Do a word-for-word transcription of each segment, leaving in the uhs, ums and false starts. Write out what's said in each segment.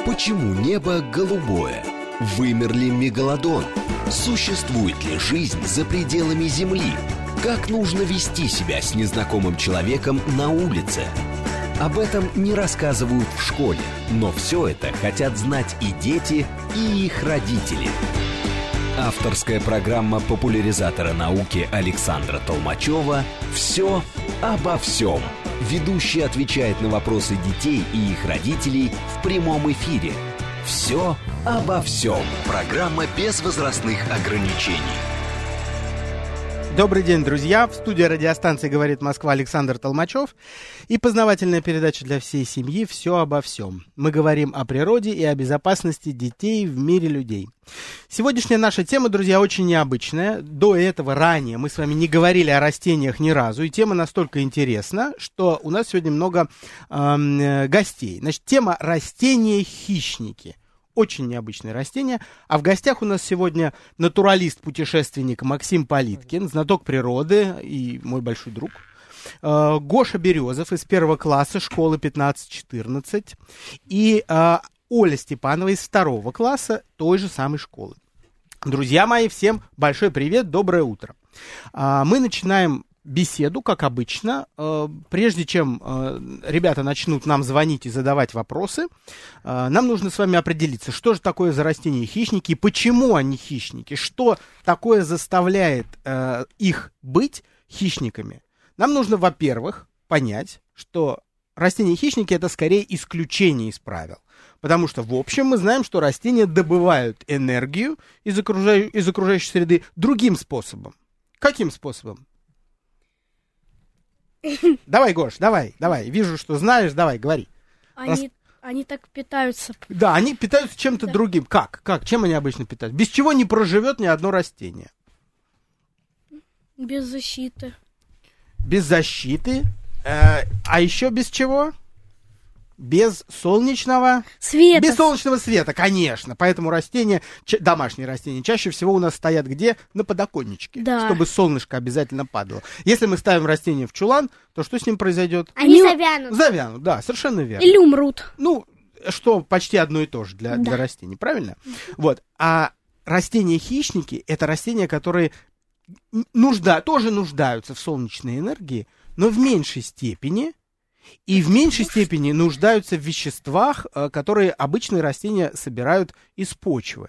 Почему небо голубое? Вымер ли мегалодон? Существует ли жизнь за пределами Земли? Как нужно вести себя с незнакомым человеком на улице? Об этом не рассказывают в школе, но все это хотят знать и дети, и их родители. Авторская программа популяризатора науки Александра Толмачева «Все обо всем». Ведущий отвечает на вопросы детей и их родителей в прямом эфире. «Все обо всем». Программа без возрастных ограничений. Добрый день, друзья! В студии радиостанции «Говорит Москва» Александр Толмачев и познавательная передача для всей семьи «Все обо всем». Мы говорим о природе и о безопасности детей в мире людей. Сегодняшняя наша тема, друзья, очень необычная. До этого, ранее, мы с вами не говорили о растениях ни разу, и тема настолько интересна, что у нас сегодня много э, гостей. Значит, тема «Растения-хищники». Очень необычное растение. А в гостях у нас сегодня натуралист-путешественник Максим Политкин, знаток природы и мой большой друг. Э, Гоша Березов из первого класса школы пятнадцать четырнадцать. И э, Оля Степанова из второго класса той же самой школы. Друзья мои, всем большой привет, доброе утро. Э, мы начинаем беседу, как обычно. Прежде чем ребята начнут нам звонить и задавать вопросы, нам нужно с вами определиться, что же такое за растения-хищники и почему они хищники, что такое заставляет их быть хищниками. Нам нужно, во-первых, понять, что растения-хищники — это скорее исключение из правил. Потому что, в общем, мы знаем, что растения добывают энергию из окружающей, из окружающей среды другим способом. Каким способом? Давай, Гош, давай, давай. Вижу, что знаешь, давай, говори. Они, Рас... они так питаются. Да, они питаются чем-то да. другим. Как? Как? Чем они обычно питаются? Без чего не проживет ни одно растение? Без защиты. Без защиты. Э, а еще без чего? Без солнечного света. Без солнечного света, конечно. Поэтому растения, ч- домашние растения, чаще всего у нас стоят где? На подоконничке. Да. Чтобы солнышко обязательно падало. Если мы ставим растение в чулан, то что с ним произойдет? Они завянут. Завянут, да, совершенно верно. Или умрут. Ну, что почти одно и то же для, да. для растений, правильно? Вот. А растения-хищники — это растения, которые нужда, тоже нуждаются в солнечной энергии, но в меньшей степени. И в меньшей степени нуждаются в веществах, которые обычные растения собирают из почвы.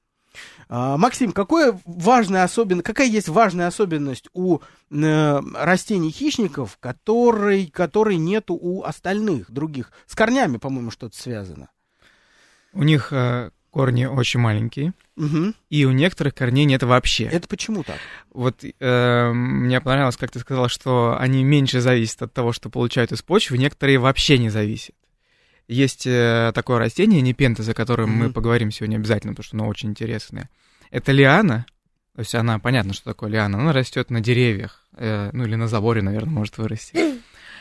Максим, какое важное особен... какая есть важная особенность у растений-хищников, которой, которой нету у остальных, других? С корнями, по-моему, что-то связано. У них э, корни очень маленькие, угу. и у некоторых корней нет вообще. Это почему так? Вот э, мне понравилось, как ты сказал, что они меньше зависят от того, что получают из почвы, некоторые вообще не зависят. Есть э, такое растение, непентhes, о котором mm-hmm. мы поговорим сегодня обязательно, потому что оно очень интересное. Это лиана, то есть она, понятно, что такое лиана, она растет на деревьях, э, ну или на заборе, наверное, может вырасти.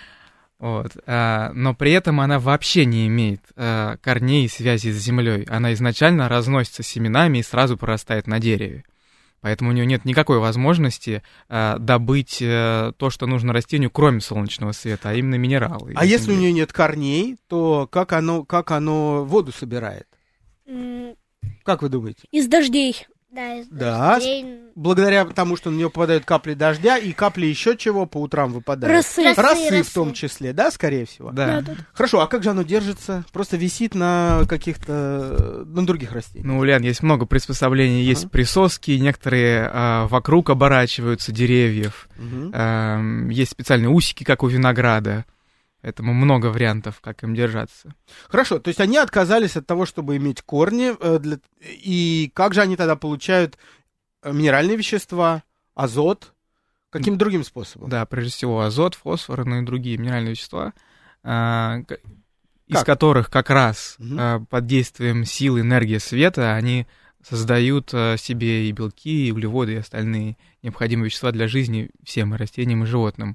Вот. А, но при этом она вообще не имеет а, корней и связи с землей. Она изначально разносится семенами и сразу прорастает на дереве. Поэтому у нее нет никакой возможности а, добыть а, то, что нужно растению, кроме солнечного света, а именно минералы. А если у нее нет корней, то как оно, как оно воду собирает? Mm. Как вы думаете? Из дождей. Да, из да, дождей. Благодаря тому, что на нее попадают капли дождя и капли еще чего по утрам выпадают. Росы. Росы, росы, росы в том росы. числе, да, скорее всего? Да. Да, да. Хорошо, а как же оно держится? Просто висит на каких-то, на других растениях? Ну, Ульян, есть много приспособлений, есть ага. присоски, некоторые а, вокруг оборачиваются деревьев, Угу. а, есть специальные усики, как у винограда. Поэтому много вариантов, как им держаться. Хорошо, то есть они отказались от того, чтобы иметь корни, э, для... и как же они тогда получают минеральные вещества, азот? Каким другим способом? Да, прежде всего азот, фосфор, ну и другие минеральные вещества, а, из как? которых как раз угу. а, под действием силы энергии света они создают а, себе и белки, и углеводы, и остальные необходимые вещества для жизни всем и растениям, и животным.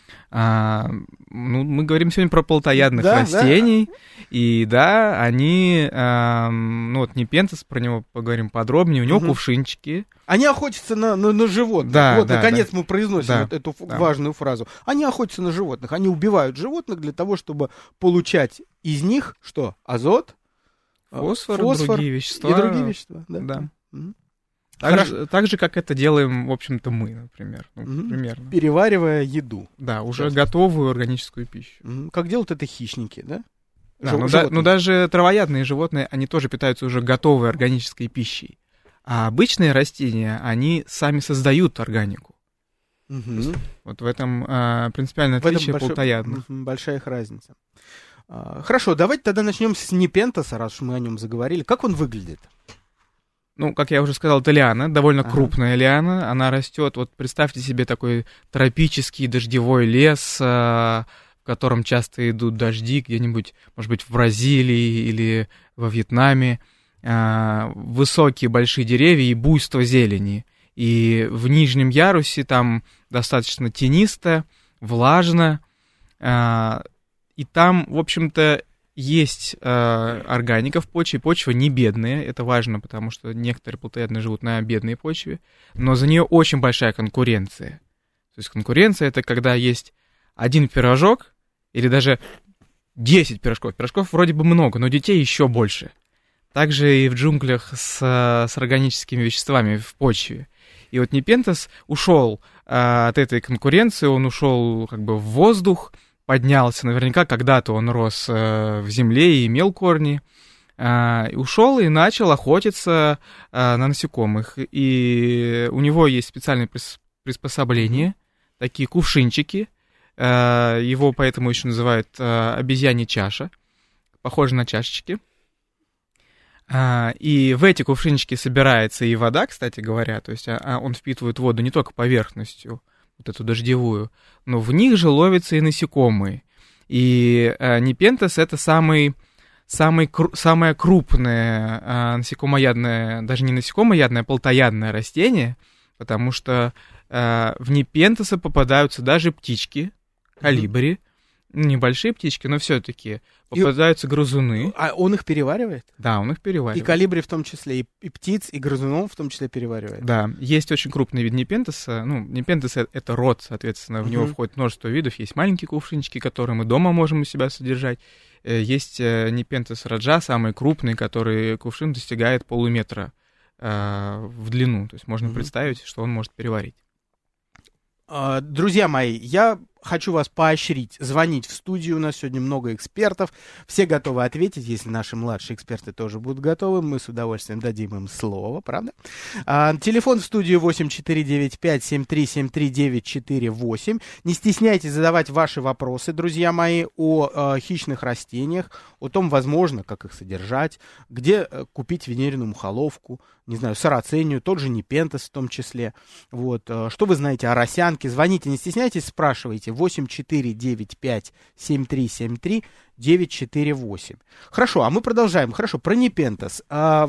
А, ну, мы говорим сегодня про плотоядных да, растений, да. и да, они, а, ну вот непентhes, про него поговорим подробнее, у него угу. кувшинчики. Они охотятся на, на, на животных. Да, вот, да, наконец, да. мы произносим да, вот эту да. важную фразу. Они охотятся на животных, они убивают животных для того, чтобы получать из них что? Азот, Фосфор, фосфор другие вещества. И другие вещества, да. Да. Угу. Так же, так же, как это делаем, в общем-то, мы, например. Ну, угу. Примерно. Переваривая еду. Да, уже Ясно. Готовую органическую пищу. Угу. Как делают это хищники, да? Да, Жив- но, да, но даже травоядные животные, они тоже питаются уже готовой органической пищей. А обычные растения, они сами создают органику. Угу. Вот в этом а, принципиальное отличие большой, плотоядных. Большая их разница. А, хорошо, давайте тогда начнем с непентоса, раз уж мы о нем заговорили. Как он выглядит? Ну, как я уже сказал, это лиана, довольно ага. крупная лиана. Она растет, вот представьте себе такой тропический дождевой лес, а, в котором часто идут дожди, где-нибудь, может быть, в Бразилии или во Вьетнаме. А, высокие большие деревья и буйство зелени. И в нижнем ярусе там достаточно тенисто, влажно. А, и там, в общем-то, есть а, органика в почве. Почва не бедная, это важно, потому что некоторые плотоядные живут на бедной почве. Но за нее очень большая конкуренция. То есть конкуренция — это когда есть один пирожок или даже десять пирожков. Пирожков вроде бы много, но детей еще больше. Также и в джунглях с, с органическими веществами в почве. И вот Непентhes ушел а, от этой конкуренции, он ушел как бы в воздух, поднялся, наверняка когда-то он рос а, в земле и имел корни, а, и ушел и начал охотиться а, на насекомых. И у него есть специальные приспособления, такие кувшинчики, а, его поэтому еще называют а, обезьянья чаша, похоже на чашечки. А, и в эти кувшинчики собирается и вода, кстати говоря, то есть а, он впитывает воду не только поверхностью, вот эту дождевую, но в них же ловятся и насекомые. И а, Непентhes — это самый, самый, кру, самое крупное а, насекомоядное, даже не насекомоядное, а плотоядное растение, потому что а, в Непентhes попадаются даже птички, колибри, mm-hmm. Небольшие птички, но все-таки попадаются и... грызуны. А он их переваривает? Да, он их переваривает. И колибри в том числе, и, и птиц, и грызунов в том числе переваривает? Да, есть очень крупный вид Непентеса. Ну, Непентес — это род, соответственно, в uh-huh. него входит множество видов. Есть маленькие кувшинчики, которые мы дома можем у себя содержать. Есть Непентес раджа, самый крупный, который кувшин достигает полуметра э, в длину. То есть можно uh-huh. представить, что он может переварить. Друзья мои, я хочу вас поощрить, звонить в студию, у нас сегодня много экспертов, все готовы ответить, если наши младшие эксперты тоже будут готовы, мы с удовольствием дадим им слово, правда? А, телефон в студию восемь четыре девять пять семь три семь три девять четыре восемь, не стесняйтесь задавать ваши вопросы, друзья мои, о э, хищных растениях, о том, возможно, как их содержать, где э, купить венериную мухоловку, не знаю, сарацению, тот же Непентес в том числе, вот, э, что вы знаете о росянке, звоните, не стесняйтесь, спрашивайте, восемь четыре девять пять семь три семь три девять четыре восемь. Хорошо, а мы продолжаем. Хорошо, про Непентес. А,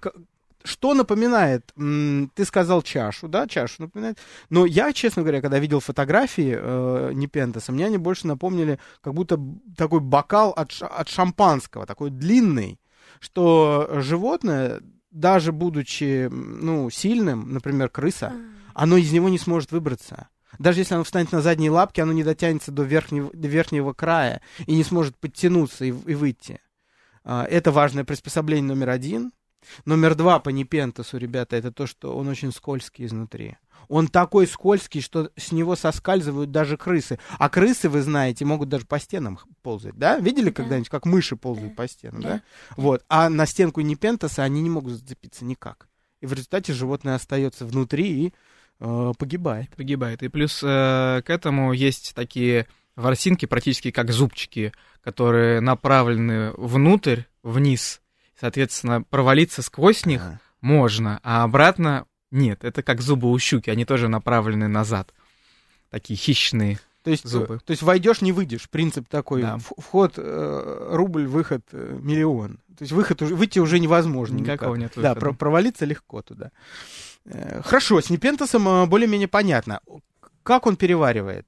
что напоминает? Ты сказал чашу, да, чашу напоминает. Но я, честно говоря, когда видел фотографии э, Непентеса, мне они больше напомнили, как будто такой бокал от, от шампанского, такой длинный, что животное, даже будучи, ну, сильным, например, крыса, оно из него не сможет выбраться. Даже если оно встанет на задние лапки, оно не дотянется до верхнего, до верхнего края и не сможет подтянуться и, и выйти. Это важное приспособление номер один. Номер два по Непентесу, ребята, это то, что он очень скользкий изнутри. Он такой скользкий, что с него соскальзывают даже крысы. А крысы, вы знаете, могут даже по стенам ползать, да? Видели да. когда-нибудь, как мыши ползают да. по стенам, да. да? Вот. А на стенку Непентеса они не могут зацепиться никак. И в результате животное остается внутри и погибает. Погибает. И плюс э, к этому есть такие ворсинки, практически как зубчики, которые направлены внутрь, вниз. Соответственно, провалиться сквозь них а. можно, а обратно нет. Это как зубы у щуки, они тоже направлены назад. Такие хищные то есть, зубы. То есть войдешь, не выйдешь. Принцип такой. Да. Вход э, рубль, выход э, миллион. То есть выход, выйти уже невозможно. Никакого никак. нет выхода. Да, про- провалиться легко туда. Хорошо, с Непентесом более-менее понятно. Как он переваривает?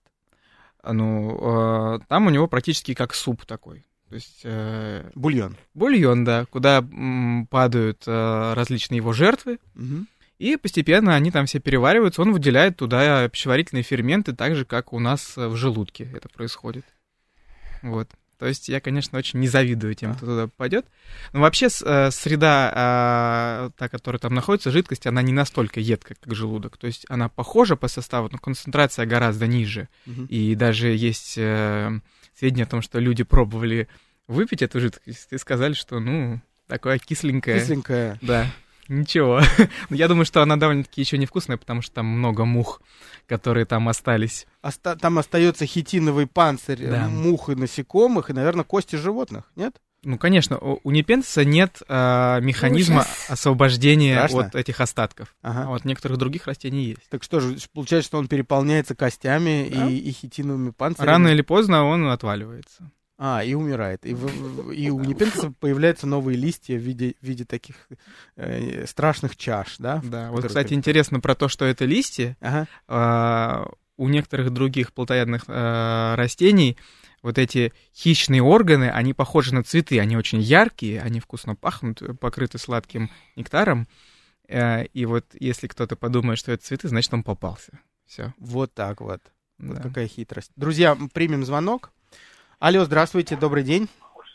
Ну, э, там у него практически как суп такой. То есть, э, бульон. Бульон, да, куда м, падают э, различные его жертвы. Угу. И постепенно они там все перевариваются. Он выделяет туда пищеварительные ферменты, так же, как у нас в желудке это происходит. Вот. То есть я, конечно, очень не завидую тем, кто туда попадет. Но вообще э, среда, э, та, которая там находится, жидкость, она не настолько едкая, как желудок. То есть она похожа по составу, но концентрация гораздо ниже. Uh-huh. И даже есть э, сведения о том, что люди пробовали выпить эту жидкость и сказали, что, ну, такое кисленькое. Кисленькое. Да. Ничего. Я думаю, что она довольно-таки еще невкусная, потому что там много мух, которые там остались. Оста- там остается хитиновый панцирь, да. мух и насекомых, и, наверное, кости животных, нет? Ну, конечно, у непентеса нет э, механизма Ужас. освобождения Страшно? от этих остатков. Ага. А вот некоторых других растений есть. Так что же, получается, что он переполняется костями да? и, и хитиновыми панцирями? Рано или поздно он отваливается. А, и умирает. И, в, и у непентеса появляются новые листья в виде, в виде таких э, страшных чаш, да? Да, вот, кстати, как... интересно про то, что это листья. Ага. Э, у некоторых других плотоядных э, растений вот эти хищные органы, они похожи на цветы, они очень яркие, они вкусно пахнут, покрыты сладким нектаром. Э, и вот если кто-то подумает, что это цветы, значит, он попался. Все. Вот так вот. Да. Вот какая хитрость. Друзья, примем звонок. Алло, здравствуйте, добрый день.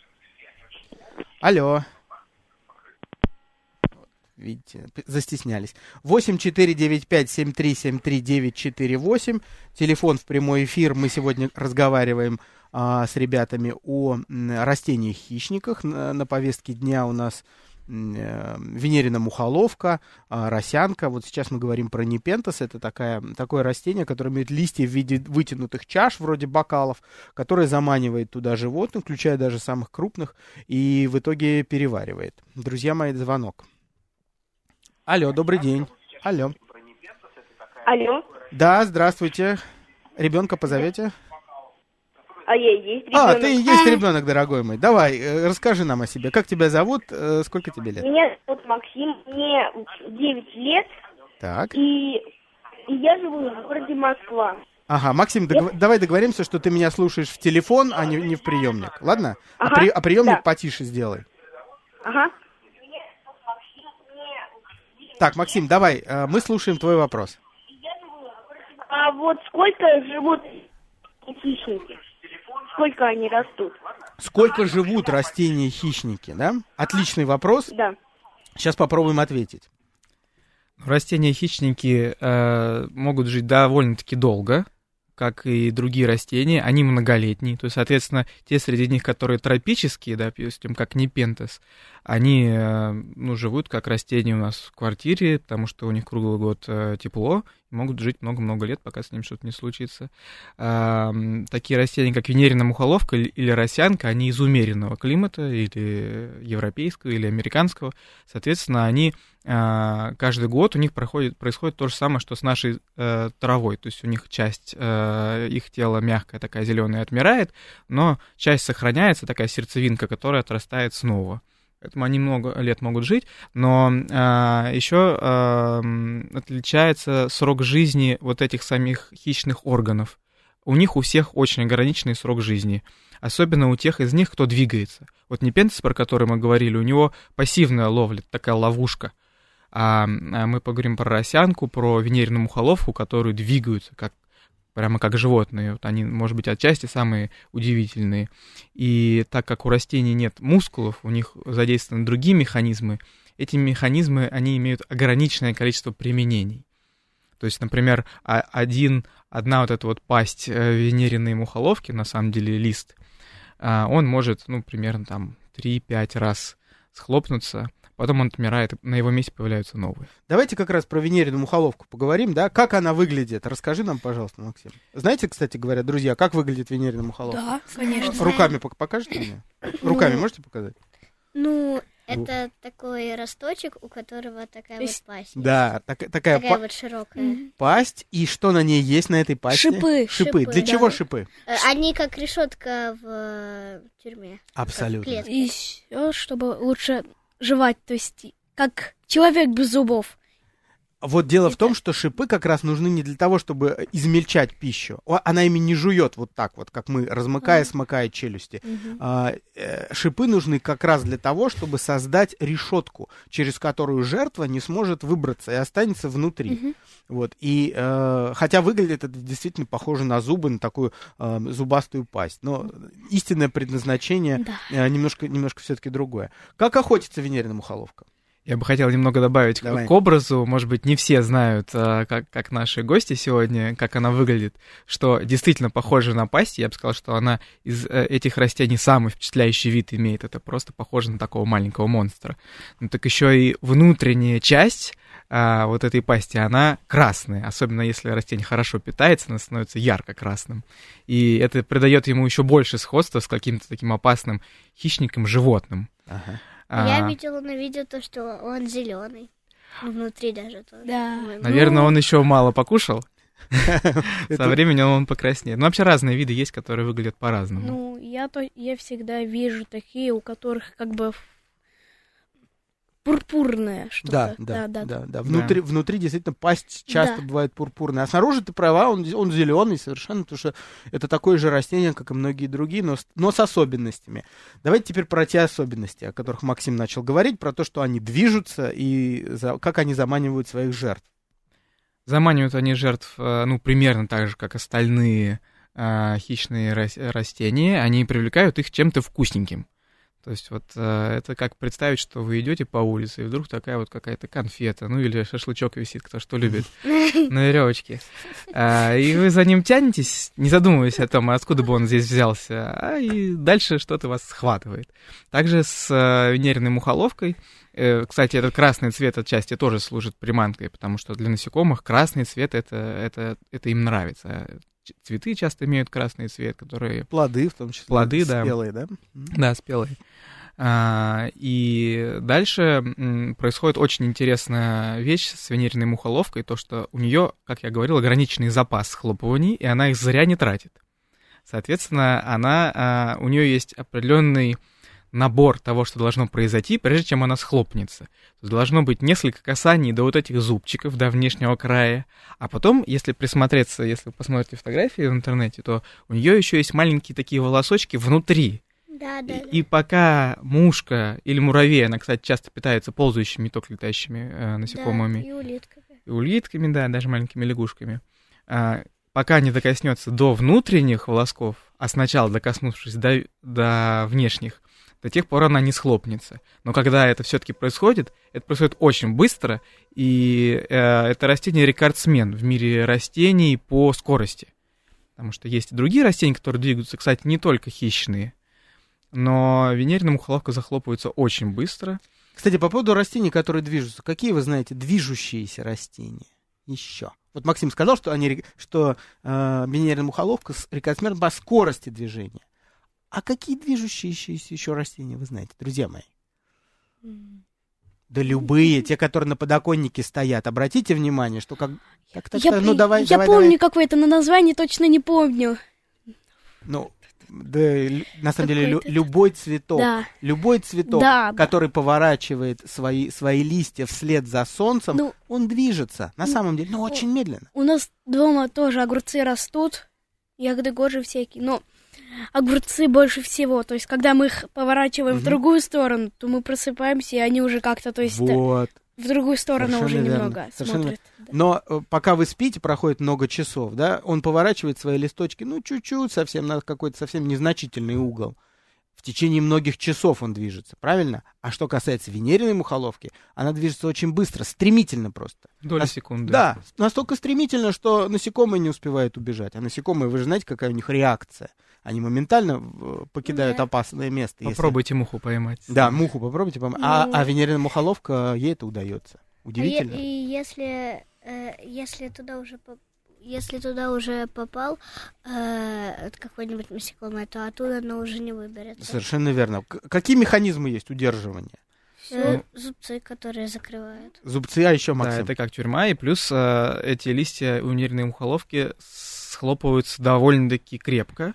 Алло. Видите, застеснялись. восемь четыре девять пять семь три семь три девять четыре восемь. Телефон в прямой эфир. Мы сегодня разговариваем а, с ребятами о м, растениях-хищниках. На, на повестке дня у нас венерина мухоловка, росянка. Вот сейчас мы говорим про непентес. Это такая, такое растение, которое имеет листья в виде вытянутых чаш, вроде бокалов, которое заманивает туда животных, включая даже самых крупных, и в итоге переваривает. Друзья мои, звонок. Алло, добрый день. Алло. Алло. Да, здравствуйте. Ребенка позовете? А я и есть ребенок. А, ты и есть ребенок, дорогой мой. Давай, э, расскажи нам о себе. Как тебя зовут? Э, сколько тебе лет? Меня зовут Максим, мне девять лет. Так. И, и я живу в городе Москва. Ага, Максим, дог... давай договоримся, что ты меня слушаешь в телефон, а не, не в приемник. Ладно? Ага, а, при... а приемник да. потише сделай. Ага. Так, Максим, давай, э, мы слушаем твой вопрос. А вот сколько живут хищники? Сколько они растут? Сколько живут растения-хищники, да? Отличный вопрос. Да. Сейчас попробуем ответить. Растения-хищники э, могут жить довольно-таки долго, как и другие растения. Они многолетние. То есть, соответственно, те среди них, которые тропические, допустим, как непентес, они э, ну, живут как растения у нас в квартире, потому что у них круглый год э, тепло, и могут жить много-много лет, пока с ним что-то не случится. Э, такие растения, как венерина мухоловка или, или росянка, они из умеренного климата, или европейского, или американского. Соответственно, они э, каждый год у них проходит, происходит то же самое, что с нашей э, травой. То есть у них часть э, их тела мягкая, такая зеленая, отмирает, но часть сохраняется, такая сердцевинка, которая отрастает снова. Поэтому они много лет могут жить, но э, еще э, отличается срок жизни вот этих самих хищных органов. У них у всех очень ограниченный срок жизни, особенно у тех из них, кто двигается. Вот непентес, про который мы говорили, у него пассивная ловля, такая ловушка. А, а мы поговорим про росянку, про венерину мухоловку, которые двигаются как прямо как животные. Вот они, может быть, отчасти самые удивительные. И так как у растений нет мускулов, у них задействованы другие механизмы, эти механизмы, они имеют ограниченное количество применений. То есть, например, один, одна вот эта вот пасть венериной мухоловки, на самом деле лист, он может, ну, примерно там три-пять раз схлопнуться, потом он отмирает, и на его месте появляются новые. Давайте как раз про венерину мухоловку поговорим, да? Как она выглядит? Расскажи нам, пожалуйста, Максим. Знаете, кстати говоря, друзья, как выглядит венерина мухоловка? Да, конечно. Руками покажете мне? Руками можете показать? Ну, это такой росточек, у которого такая вот пасть. Да, так, такая, такая па- вот широкая. Пасть, и что на ней есть, на этой пасти? Шипы. Шипы. Шипы, Для да. чего шипы? Они как решетка в тюрьме. Абсолютно. И все, чтобы лучше жевать, то есть как человек без зубов. Вот дело Это... в том, что шипы как раз нужны не для того, чтобы измельчать пищу. Она ими не жует вот так вот, как мы, размыкая, смыкая челюсти. Угу. А, э, шипы нужны как раз для того, чтобы создать решетку, через которую жертва не сможет выбраться и останется внутри. Угу. Вот. И, э, хотя выглядит это действительно похоже на зубы, на такую э, зубастую пасть. Но истинное предназначение да. э, немножко, немножко все-таки другое. Как охотится венериная мухоловка? Я бы хотел немного добавить Давай. к образу. Может быть, не все знают, как, как наши гости сегодня, как она выглядит, что действительно похожа на пасть. Я бы сказал, что она из этих растений самый впечатляющий вид имеет. Это просто похоже на такого маленького монстра. Ну так еще и внутренняя часть а, вот этой пасти, она красная. Особенно если растение хорошо питается, она становится ярко-красным. И это придает ему еще больше сходства с каким-то таким опасным хищником, животным. Ага. Я А, видела на видео то, что он зеленый. Внутри даже тоже. Да. Наверное, Ну, он еще мало покушал. Со Это- временем он покраснеет. Ну, вообще разные виды есть, которые выглядят по-разному. Ну, я, то, я всегда вижу такие, у которых как бы ф- пурпурное Да, что-то. да, да, да. да. Внутри, внутри действительно пасть часто Да. бывает пурпурная. А снаружи ты права, он, он зеленый совершенно, потому что это такое же растение, как и многие другие, но, с- но с особенностями. Давайте теперь про те особенности, о которых Максим начал говорить, про то, что они движутся и за- как они заманивают своих жертв. Заманивают они жертв, э, ну, примерно так же, как остальные э, хищные рас- растения. Они привлекают их чем-то вкусненьким. То есть вот э, это как представить, что вы идете по улице, и вдруг такая вот какая-то конфета, ну или шашлычок висит, кто что любит, на веревочке. А, и вы за ним тянетесь, не задумываясь о том, откуда бы он здесь взялся, а и дальше что-то вас схватывает. Также с э, венериной мухоловкой. Э, кстати, этот красный цвет отчасти тоже служит приманкой, потому что для насекомых красный цвет это, это, это им нравится. Ч- Цветы часто имеют красный цвет, которые... Плоды в том числе. Плоды, да. Спелые, да? Да, спелые. А, и дальше м, происходит очень интересная вещь с венериной мухоловкой, то, что у нее, как я говорил, ограниченный запас схлопываний, и она их зря не тратит. Соответственно, она, а, у нее есть определенный набор того, что должно произойти, прежде чем она схлопнется. То есть должно быть несколько касаний до вот этих зубчиков, до внешнего края. А потом, если присмотреться, если вы посмотрите фотографии в интернете, то у нее еще есть маленькие такие волосочки внутри. Да, да, И, да. и пока мушка или муравей, она, кстати, часто питается ползающими, не только летающими э, насекомыми, Да, и улитками. и улитками, да, даже маленькими лягушками, а, пока не докоснется до внутренних волосков, а сначала докоснувшись до, до внешних, до тех пор она не схлопнется. Но когда это все-таки происходит, это происходит очень быстро, и э, это растение рекордсмен в мире растений по скорости. Потому что есть и другие растения, которые двигаются, кстати, не только хищные, но венериная мухоловка захлопывается очень быстро. Кстати, по поводу растений, которые движутся, какие вы знаете движущиеся растения еще? Вот Максим сказал, что, они, ре- что э, венериная мухоловка с- рекордсмен по скорости движения. А какие движущиеся еще растения вы знаете, друзья мои? М. Да любые, те, которые на подоконнике стоят. Обратите внимание, что как... Так, так, Я, так, ну давай, я давай, помню давай. какое-то, но название точно не помню. Ну, да, лю- на самом деле, лю- Какой-то- любой цветок, Да. любой цветок, Да, да. который поворачивает свои, свои листья вслед за солнцем, Ну, он движется, на ну, самом деле, но очень медленно. у нас дома тоже огурцы растут, ягоды гожи всякие, но огурцы больше всего. То есть, когда мы их поворачиваем Мгм. в другую сторону, то мы просыпаемся, и они уже как-то, то есть, Вот. в другую сторону Совершенно уже верно. немного Совершенно смотрят. Да. Но э, пока вы спите, проходит много часов, да, он поворачивает свои листочки, ну, чуть-чуть, совсем на какой-то совсем незначительный угол. В течение многих часов он движется, правильно? А что касается венериной мухоловки, она движется очень быстро, стремительно просто. Доля Нас- секунды. Да, настолько стремительно, что насекомые не успевают убежать. А насекомые, вы же знаете, какая у них реакция. Они моментально э, покидают Да. опасное место. если- Попробуйте муху поймать. Да, муху попробуйте поймать. А, Ну. а венериная мухоловка, ей это удается. А е- Удивительно. и если, э, если туда уже поп- если туда уже попал э, какой-нибудь насекомое, то оттуда оно уже не выберется. Совершенно верно. К- какие механизмы есть удерживания? Э, зубцы, которые закрывают. Зубцы, а еще Да, Максим. это как тюрьма, и плюс э, эти листья у венериной мухоловки схлопываются довольно-таки крепко,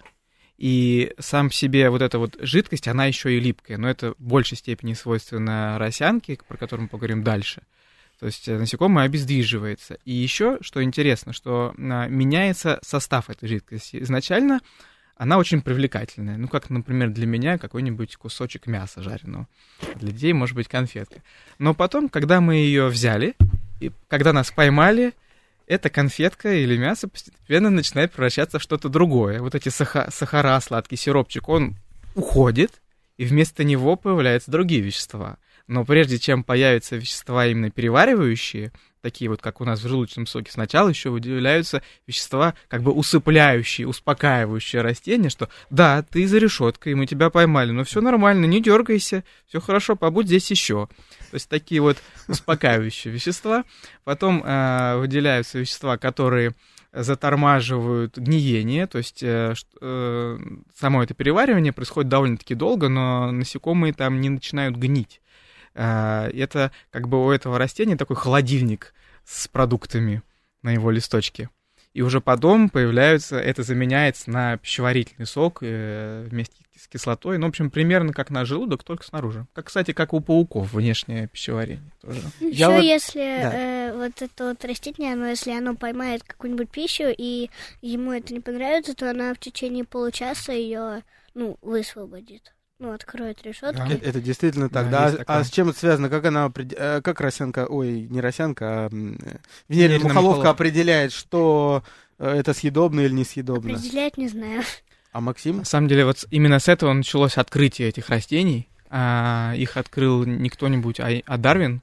и сам по себе вот эта вот жидкость, она еще и липкая, но это в большей степени свойственно росянке, про которую мы поговорим дальше. То То есть насекомое обездвиживается. И еще, что интересно, что а, меняется состав этой жидкости. Изначально она очень привлекательная. Ну, как, например, для меня какой-нибудь кусочек мяса жареного. Для детей, может быть, конфетка. Но потом, когда мы ее взяли, и когда нас поймали, эта конфетка или мясо постепенно начинает превращаться в что-то другое. Вот эти саха- сахара, сладкий сиропчик, он уходит, и вместо него появляются другие вещества. Но прежде чем появятся вещества именно переваривающие, такие вот, как у нас в желудочном соке, сначала еще выделяются вещества, как бы усыпляющие, успокаивающие растения, что да, ты за решеткой, мы тебя поймали, но все нормально, не дергайся, все хорошо, побудь здесь еще. То есть такие вот успокаивающие вещества. Потом э, выделяются вещества, которые затормаживают гниение, то есть э, э, само это переваривание происходит довольно-таки долго, но насекомые там не начинают гнить. Э, это как бы у этого растения такой холодильник с продуктами на его листочке. И уже потом появляются, это заменяется на пищеварительный сок э, вместе с кислотой. Ну, в общем, примерно как на желудок, только снаружи. Как, кстати, как у пауков, внешнее пищеварение тоже. Еще вот... если да. э, вот это вот растение, оно, если оно поймает какую-нибудь пищу, и ему это не понравится, то она в течение получаса ее, ну, высвободит. Ну, откроет решетки. Да. Это, это действительно так, да. да? А, а с чем это связано? Как она, как росянка, ой, не росянка, а венерная мухоловка определяет, что это съедобно или несъедобно? Определяет, не знаю. А Максим? На самом деле, вот именно с этого началось открытие этих растений. А, их открыл не кто-нибудь, а, а Дарвин.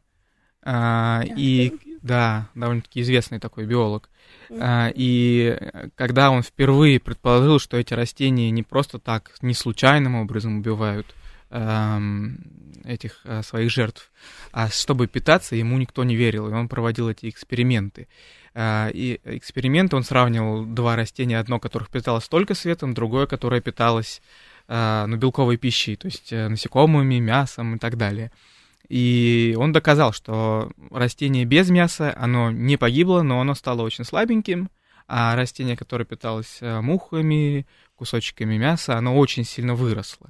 А, и, да, довольно-таки известный такой биолог. А, и когда он впервые предположил, что эти растения не просто так, не случайным образом убивают а, этих а, своих жертв, а чтобы питаться, ему никто не верил, и он проводил эти эксперименты. А, и эксперименты он сравнивал два растения, одно, которое питалось только светом, другое, которое питалось а, ну, белковой пищей, то есть насекомыми, мясом и так далее. И он доказал, что растение без мяса, оно не погибло, но оно стало очень слабеньким, а растение, которое питалось мухами, кусочками мяса, оно очень сильно выросло.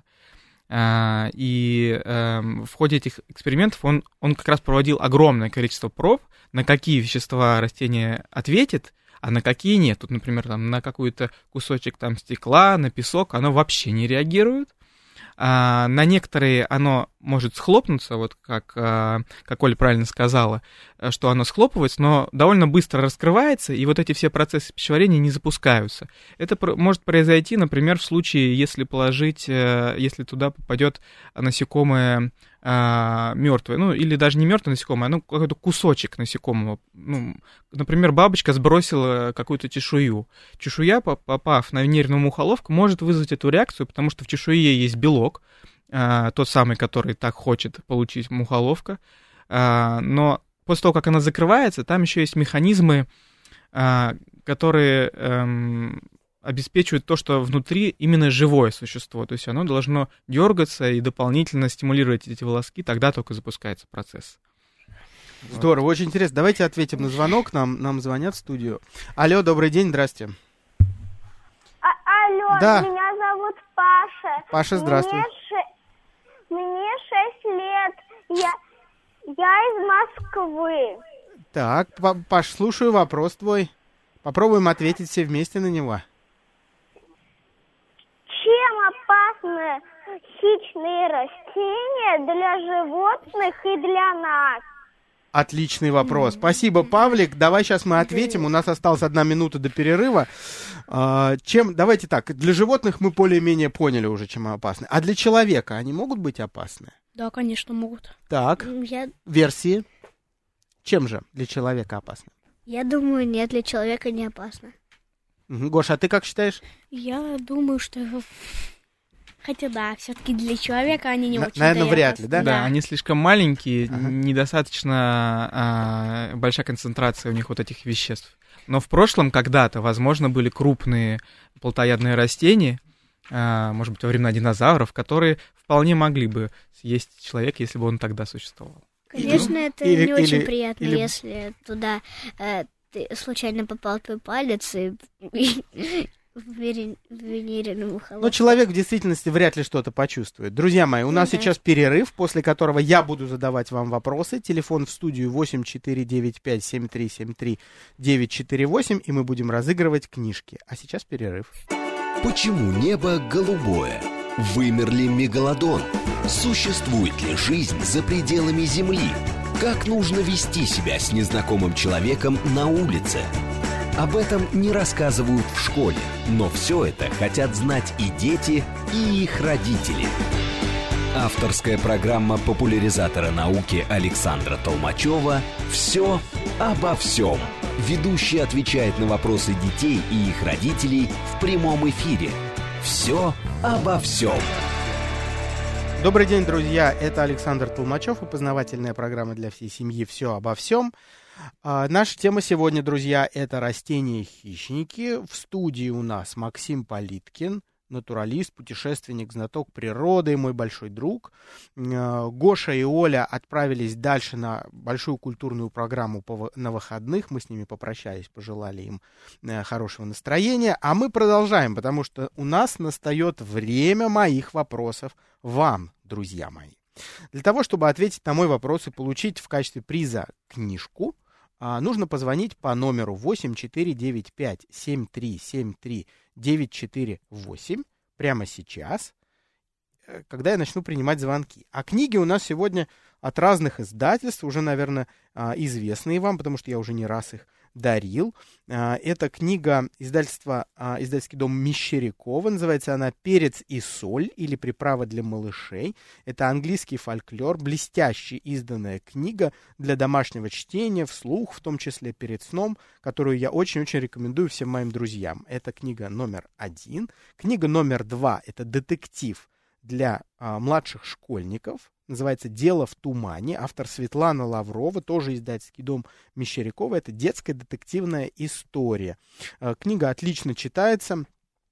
И в ходе этих экспериментов он, он как раз проводил огромное количество проб, на какие вещества растение ответит, а на какие нет. Тут, например, там, на какой-то кусочек там, стекла, на песок оно вообще не реагирует. А, на некоторые оно может схлопнуться, вот как, а, как Оля правильно сказала, что оно схлопывается, но довольно быстро раскрывается, и вот эти все процессы пищеварения не запускаются. Это про- может произойти, например, в случае, если положить, если туда попадет насекомое а, мертвое, ну или даже не мертвое насекомое, а ну, какой-то кусочек насекомого. Ну, например, бабочка сбросила какую-то чешую. Чешуя, попав на венерную мухоловку, может вызвать эту реакцию, потому что в чешуе есть белок, а, тот самый, который так хочет получить мухоловка. А, но после того, как она закрывается, там еще есть механизмы, а, которые эм, обеспечивают то, что внутри именно живое существо. То есть оно должно дергаться и дополнительно стимулировать эти волоски, тогда только запускается процесс. Здорово, вот. Очень интересно. Давайте ответим на звонок. Нам, нам звонят в студию. Алло, добрый день, здрасте. А- алло, да. Меня зовут Паша. Паша, здравствуй. Мне, ше... Мне шесть лет. Я... Я из Москвы. Так, Паш, слушаю вопрос твой. Попробуем ответить все вместе на него. Чем опасны хищные растения для животных и для нас? Отличный вопрос. Спасибо, Павлик. Давай сейчас мы ответим. У нас осталась одна минута до перерыва. А, чем, давайте так, для животных мы более-менее поняли уже, чем опасны. А для человека они могут быть опасны? Да, конечно, могут. Так, Я, версии. Чем же для человека опасно? я думаю, нет, для человека не опасно. Угу. Гоша, а ты как считаешь? Я думаю, что... Хотя да, все-таки для человека они не На- очень. наверное, вряд ли, да? Да, они слишком маленькие, Ага. недостаточно а, большая концентрация у них вот этих веществ. Но в прошлом когда-то, возможно, были крупные плотоядные растения, а, может быть, во времена динозавров, которые вполне могли бы съесть человека, если бы он тогда существовал. Конечно, это или- не очень или- приятно, или- если туда э, ты случайно попал твой палец, и, и, вери- венериновую холодку. Но человек в действительности вряд ли что-то почувствует. Друзья мои, у нас да. сейчас перерыв, после которого я буду задавать вам вопросы. Телефон в студию восемь четыре девять пять семь три семь три девять четыре восемь, и мы будем разыгрывать книжки. А сейчас перерыв. Почему небо голубое? Вымер ли мегалодон? Существует ли жизнь за пределами Земли? Как нужно вести себя с незнакомым человеком на улице? Об этом не рассказывают в школе, но все это хотят знать и дети, и их родители. Авторская программа популяризатора науки Александра Толмачева «Все обо всем». Ведущий отвечает на вопросы детей и их родителей в прямом эфире. «Все обо всем». Добрый день, друзья. Это Александр Толмачев и познавательная программа для всей семьи «Все обо всем». А, наша тема сегодня, друзья, это растения-хищники. В студии у нас Максим Политкин, натуралист, путешественник, знаток природы, мой большой друг. Гоша и Оля отправились дальше на большую культурную программу по, на выходных. Мы с ними попрощались, пожелали им хорошего настроения. А мы продолжаем, потому что у нас настает время моих вопросов вам, друзья мои. Для того, чтобы ответить на мой вопрос и получить в качестве приза книжку, нужно позвонить по номеру восемь четыре девять пять семь три семь три девять четыре восемь прямо сейчас, когда я начну принимать звонки. А книги у нас сегодня от разных издательств, уже, наверное, известные вам, потому что я уже не раз их дарил. Это книга издательства, издательский дом Мещерякова, называется она «Перец и соль» или «Приправа для малышей». Это английский фольклор, блестяще изданная книга для домашнего чтения, вслух, в том числе перед сном, которую я очень-очень рекомендую всем моим друзьям. Это книга номер один. Книга номер два — это детектив для а, младших школьников. Называется «Дело в тумане». Автор Светлана Лаврова, тоже издательский дом Мещерякова. Это детская детективная история. Книга отлично читается.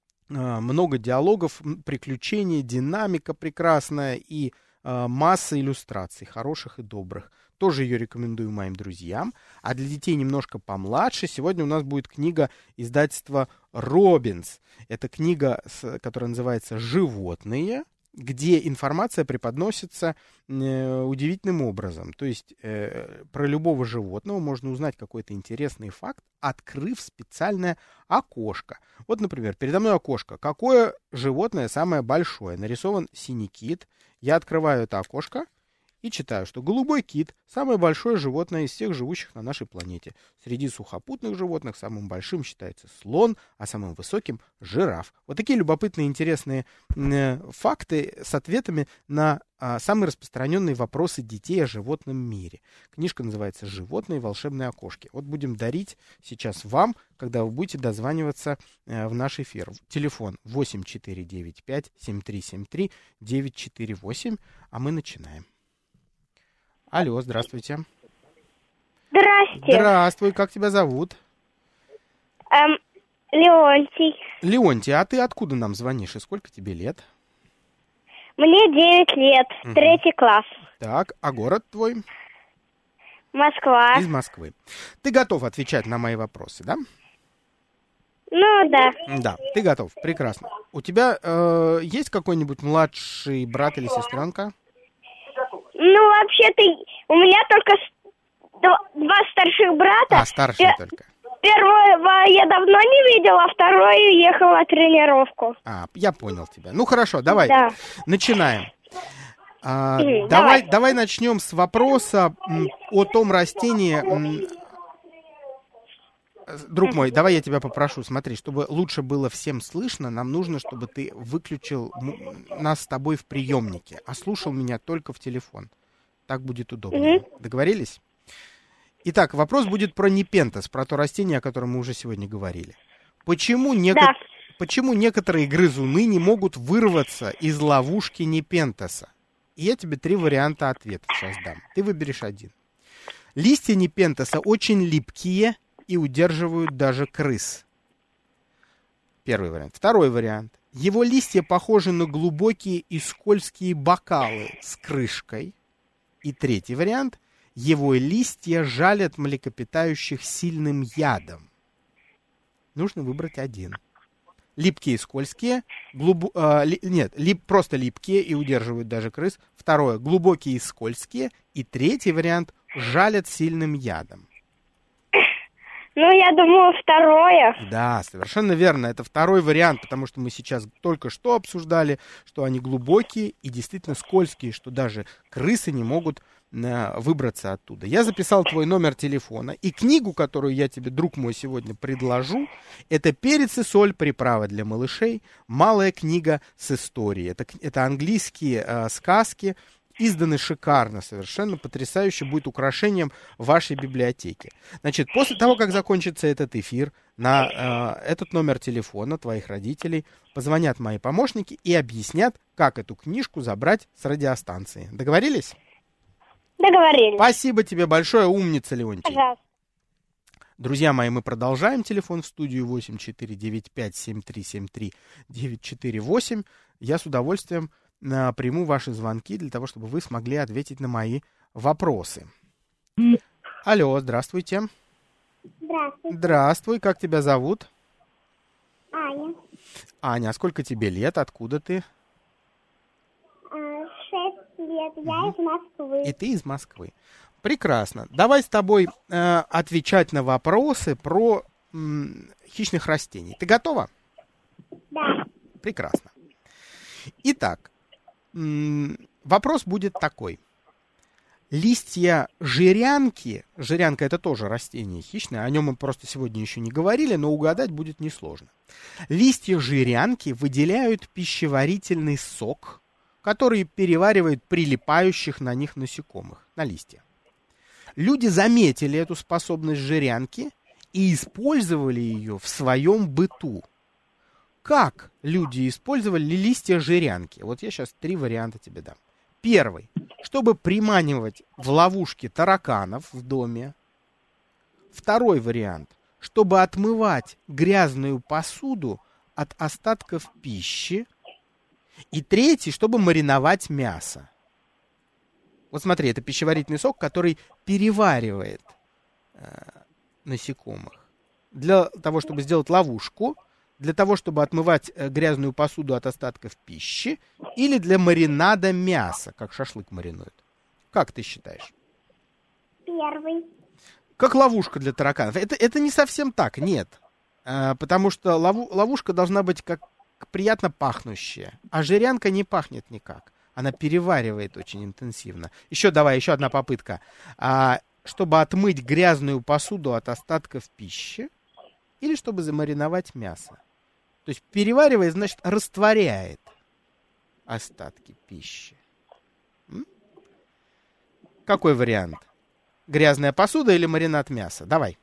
Много диалогов, приключений, динамика прекрасная и масса иллюстраций, хороших и добрых. Тоже ее рекомендую моим друзьям. А для детей немножко помладше сегодня у нас будет книга издательства «Робинс». Это книга, которая называется «Животные», где информация преподносится э, удивительным образом. То есть э, про любого животного можно узнать какой-то интересный факт, открыв специальное окошко. Вот, например, передо мной окошко. Какое животное самое большое? Нарисован синий кит. Я открываю это окошко и читаю, что голубой кит – самое большое животное из всех живущих на нашей планете. Среди сухопутных животных самым большим считается слон, а самым высоким – жираф. Вот такие любопытные, интересные э, факты с ответами на э, самые распространенные вопросы детей о животном мире. Книжка называется «Животные. Волшебные окошки». Вот будем дарить сейчас вам, когда вы будете дозваниваться э, в наш эфир. Телефон восемь четыре девять пять семь три семь три девять четыре восемь, а мы начинаем. Алло, здравствуйте. Здрасте. Здравствуй, как тебя зовут? Эм, Леонтий. Леонтий, а ты откуда нам звонишь и сколько тебе лет? Мне девять лет, Угу. третий класс. Так, а город твой? Москва. Из Москвы. Ты готов отвечать на мои вопросы, да? Ну да. Да, ты готов, прекрасно. У тебя э, есть какой-нибудь младший брат или сестренка? Ну, вообще-то, у меня только с- два, два старших брата. А, старший Пе- только. Первого я давно не видела, а второй уехал на тренировку. А, я понял тебя. Ну хорошо, давай, Да. начинаем. А, Мгм, давай, давай. давай начнем с вопроса м, о том растении. м, Друг мой, давай я тебя попрошу, смотри, чтобы лучше было всем слышно, нам нужно, чтобы ты выключил м, нас с тобой в приемнике, а слушал меня только в телефон. Так будет удобнее. Договорились? Итак, вопрос будет про непентас, про то растение, о котором мы уже сегодня говорили. Почему, неко... Да. Почему некоторые грызуны не могут вырваться из ловушки непентаса? И я тебе три варианта ответа сейчас дам. Ты выберешь один. Листья непентаса очень липкие и удерживают даже крыс. Первый вариант. Второй вариант. Его листья похожи на глубокие и скользкие бокалы с крышкой. И третий вариант. Его листья жалят млекопитающих сильным ядом. Нужно выбрать один. липкие и скользкие. Глуб... А, ли... Нет, лип... просто липкие и удерживают даже крыс. Второе, глубокие и скользкие. И третий вариант, жалят сильным ядом. Ну, я думаю, второе. Да, совершенно верно. Это второй вариант, потому что мы сейчас только что обсуждали, что они глубокие и действительно скользкие, что даже крысы не могут э, выбраться оттуда. Я записал твой номер телефона, и книгу, которую я тебе, друг мой, сегодня предложу, это «Перец и соль. Приправа для малышей». Малая книга с историей. Это, это английские э, сказки, изданы шикарно, совершенно потрясающе, будет украшением вашей библиотеки. Значит, после того, как закончится этот эфир, на э, этот номер телефона твоих родителей позвонят мои помощники и объяснят, как эту книжку забрать с радиостанции. Договорились? Договорились. Спасибо тебе большое, умница, Леонтий. Пожалуйста. Друзья мои, мы продолжаем. Телефон в студию восемь четыре девять пять семь три семь три девять четыре восемь. Я с удовольствием приму ваши звонки для того, чтобы вы смогли ответить на мои вопросы. Алло, здравствуйте. Здравствуйте. Здравствуй, как тебя зовут? Аня. Аня, а сколько тебе лет? Откуда ты? А, Шесть лет. Я из Москвы. И ты из Москвы. Прекрасно. Давай с тобой э, отвечать на вопросы про м, хищных растений. Ты готова? Да. Прекрасно. Итак, вопрос будет такой. Листья жирянки, жирянка это тоже растение хищное, о нем мы просто сегодня еще не говорили, но угадать будет несложно. Листья жирянки выделяют пищеварительный сок, который переваривает прилипающих на них насекомых, на листья. Люди заметили эту способность жирянки и использовали ее в своем быту. Как люди использовали листья жирянки? Вот я сейчас три варианта тебе дам. Первый. Чтобы приманивать в ловушки тараканов в доме. Второй вариант. Чтобы отмывать грязную посуду от остатков пищи. И третий. Чтобы мариновать мясо. Вот смотри, это пищеварительный сок, который переваривает э, насекомых. Для того, чтобы сделать ловушку, для того, чтобы отмывать грязную посуду от остатков пищи, или для маринада мяса, как шашлык маринуют. Как ты считаешь? Первый. Как ловушка для тараканов. Это, это не совсем так, нет. А, потому что лову, ловушка должна быть как приятно пахнущая. А жирянка не пахнет никак. Она переваривает очень интенсивно. Еще давай, еще одна попытка. А, чтобы отмыть грязную посуду от остатков пищи, или чтобы замариновать мясо. То есть переваривает, значит, растворяет остатки пищи. М? Какой вариант? Грязная посуда или маринад мяса? Давай.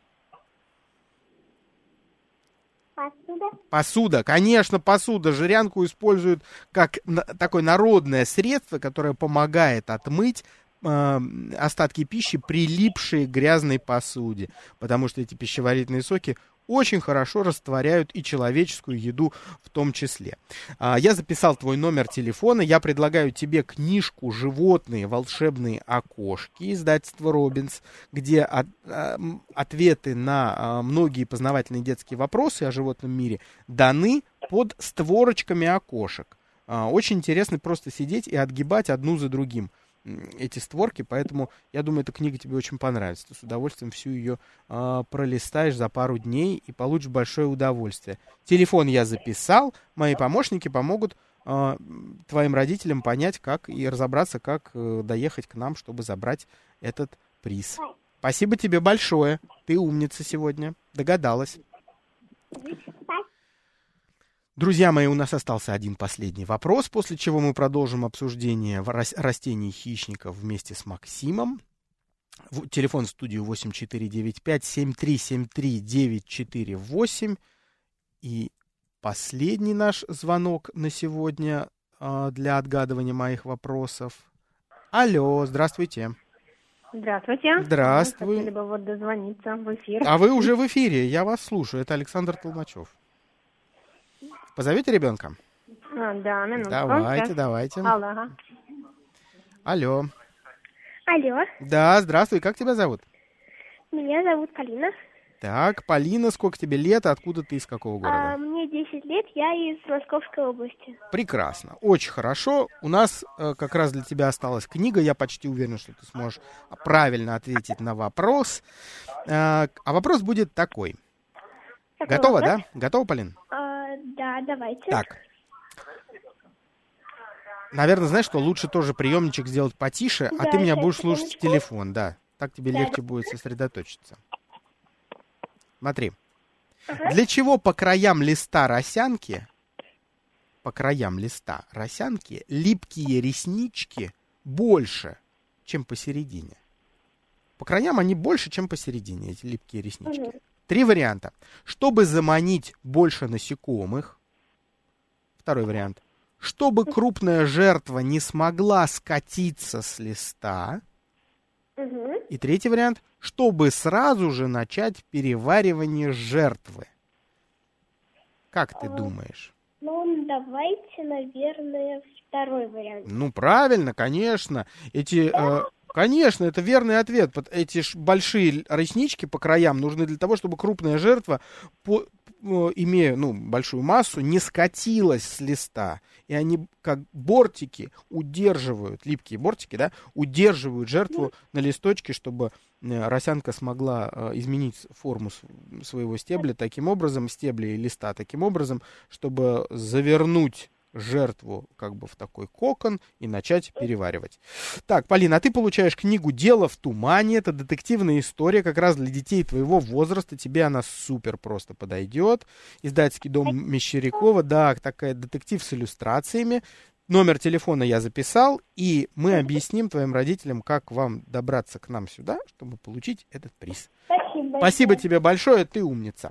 Посуда. Посуда, конечно, посуда. Жирянку используют как на, такое народное средство, которое помогает отмыть э, остатки пищи, прилипшие к грязной посуде. Потому что эти пищеварительные соки очень хорошо растворяют и человеческую еду в том числе. А, я записал твой номер телефона. Я предлагаю тебе книжку «Животные. Волшебные окошки» издательства «Робинс», где от, а, ответы на а, многие познавательные детские вопросы о животном мире даны под створочками окошек. А, очень интересно просто сидеть и отгибать одну за другим эти створки, поэтому я думаю, эта книга тебе очень понравится. Ты с удовольствием всю ее э, пролистаешь за пару дней и получишь большое удовольствие. Телефон я записал, мои помощники помогут э, твоим родителям понять, как и разобраться, как э, доехать к нам, чтобы забрать этот приз. Спасибо тебе большое. Ты умница сегодня. Догадалась. Друзья мои, у нас остался один последний вопрос, после чего мы продолжим обсуждение растений-хищников вместе с Максимом. Телефон в студию восемь четыре девять пять семь три семь три девять четыре восемь. И последний наш звонок на сегодня э, для отгадывания моих вопросов. Алло, здравствуйте. Здравствуйте. Здравствуй. Хотели бы вот дозвониться в эфир. А вы уже в эфире, я вас слушаю. Это Александр Толмачев. Позовите ребенка? А, да, минутку. Давайте, Сейчас. давайте. Алло, ага. Алло. Алло. Да, здравствуй, как тебя зовут? Меня зовут Полина. Так, Полина, сколько тебе лет, откуда ты, из какого города? А, мне мне десять лет, я из Московской области. Прекрасно, очень хорошо. У нас э, как раз для тебя осталась книга. Я почти уверен, что ты сможешь правильно ответить на вопрос. Э, а вопрос будет такой. Какой Готова, вопрос? да? Готова, Полин? А, да, давайте. Так. Наверное, знаешь, что лучше тоже приемничек сделать потише, а Да, ты меня сейчас, будешь слушать в секундочку. телефон, да. Так тебе Да. легче будет сосредоточиться. Смотри. Для чего по краям листа росянки, по краям листа росянки липкие реснички больше, чем посередине? По краям они больше, чем посередине, эти липкие реснички. Мгм. Три варианта. Чтобы заманить больше насекомых. Второй вариант. Чтобы крупная жертва не смогла скатиться с листа. Мгм. И третий вариант. Чтобы сразу же начать переваривание жертвы. Как ты А. думаешь? Ну, давайте, наверное, второй вариант. Ну, правильно, конечно. Эти, э, конечно, это верный ответ. Вот эти ж большие реснички по краям нужны для того, чтобы крупная жертва, по, э, имея ну, большую массу, не скатилась с листа. И они, как бортики, удерживают, липкие бортики, да, удерживают жертву на листочке, чтобы э, росянка смогла э, изменить форму с- своего стебля таким образом, стебля и листа таким образом, чтобы завернуть жертву как бы в такой кокон и начать переваривать. Так, Полина, а ты получаешь книгу «Дело в тумане». Это детективная история как раз для детей твоего возраста. Тебе она супер просто подойдет. Издательский дом Мещерякова. Да, такая детектив с иллюстрациями. Номер телефона я записал, и мы объясним твоим родителям, как вам добраться к нам сюда, чтобы получить этот приз. Спасибо. Спасибо тебе большое, ты умница.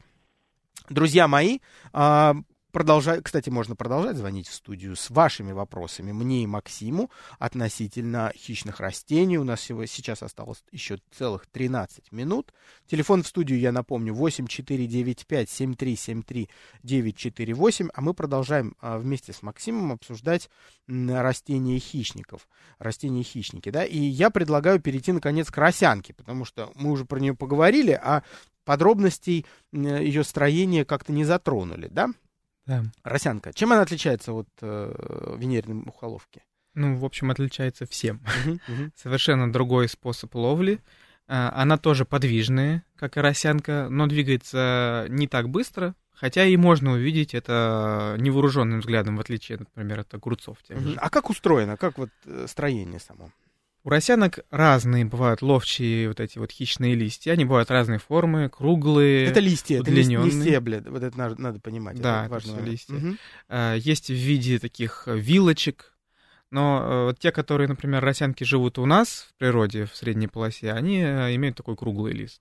Друзья мои, а, продолжай, кстати, можно продолжать звонить в студию с вашими вопросами мне и Максиму относительно хищных растений. У нас всего сейчас осталось еще целых тринадцать минут. Телефон в студию, я напомню, восемь четыре девять пять семь три семь три девять четыре восемь. А мы продолжаем а, вместе с Максимом обсуждать м, растения хищников. Растения-хищники, да. И я предлагаю перейти, наконец, к росянке, потому что мы уже про нее поговорили, а подробностей м, ее строения как-то не затронули, да? Да. Росянка. Чем она отличается от э, венериной мухоловки? Ну, в общем, отличается всем. Мгм, мгм. Совершенно другой способ ловли. А, Она тоже подвижная, как и росянка, но двигается не так быстро, хотя и можно увидеть это невооруженным взглядом, в отличие, например, от огурцов тех Мгм. же. А как устроено? Как вот э, строение само? У росянок разные бывают ловчие вот эти вот хищные листья. Они бывают разной формы, круглые. Это листья, это не, не удлинённые. стебли. Вот это надо, надо понимать. Да, это это важный всё момент. листья. Мгм. А, Есть в виде таких вилочек. Но э, вот те, которые, например, росянки живут у нас в природе, в средней полосе, они э, имеют такой круглый лист.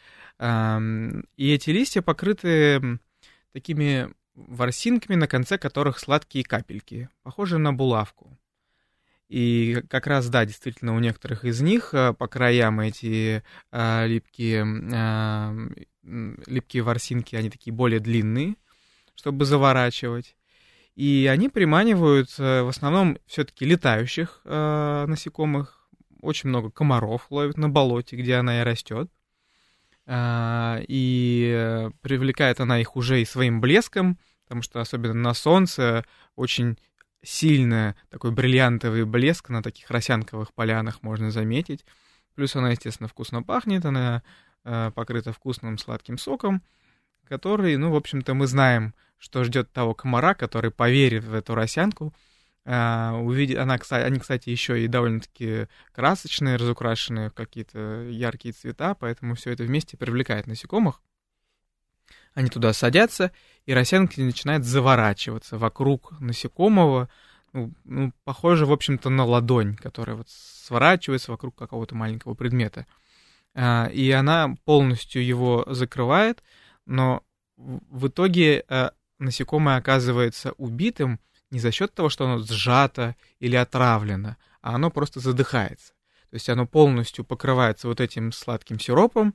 Ам, И эти листья покрыты м, такими ворсинками, на конце которых сладкие капельки, похожие на булавку. И как раз, да, действительно, у некоторых из них э, по краям эти э, липкие, а, м, липкие ворсинки, они такие более длинные, чтобы заворачивать. И они приманивают э, в основном все-таки летающих э, насекомых. Очень много комаров ловят на болоте, где она и растет. А, И э, привлекает она их уже и своим блеском, потому что особенно на солнце очень сильно такой бриллиантовый блеск на таких росянковых полянах можно заметить. Плюс она, естественно, вкусно пахнет, она э, покрыта вкусным сладким соком, который, ну, в общем-то, мы знаем, что ждет того комара, который поверит в эту росянку. А, увидит, она, кстати, они, кстати, еще и довольно-таки красочные, разукрашенные в какие-то яркие цвета, поэтому все это вместе привлекает насекомых. Они туда садятся, и росянки начинают заворачиваться вокруг насекомого, ну, ну, похоже, в общем-то, на ладонь, которая вот сворачивается вокруг какого-то маленького предмета. А, и она полностью его закрывает, но в итоге а, насекомое оказывается убитым не за счет того, что оно сжато или отравлено, а оно просто задыхается. То есть оно полностью покрывается вот этим сладким сиропом,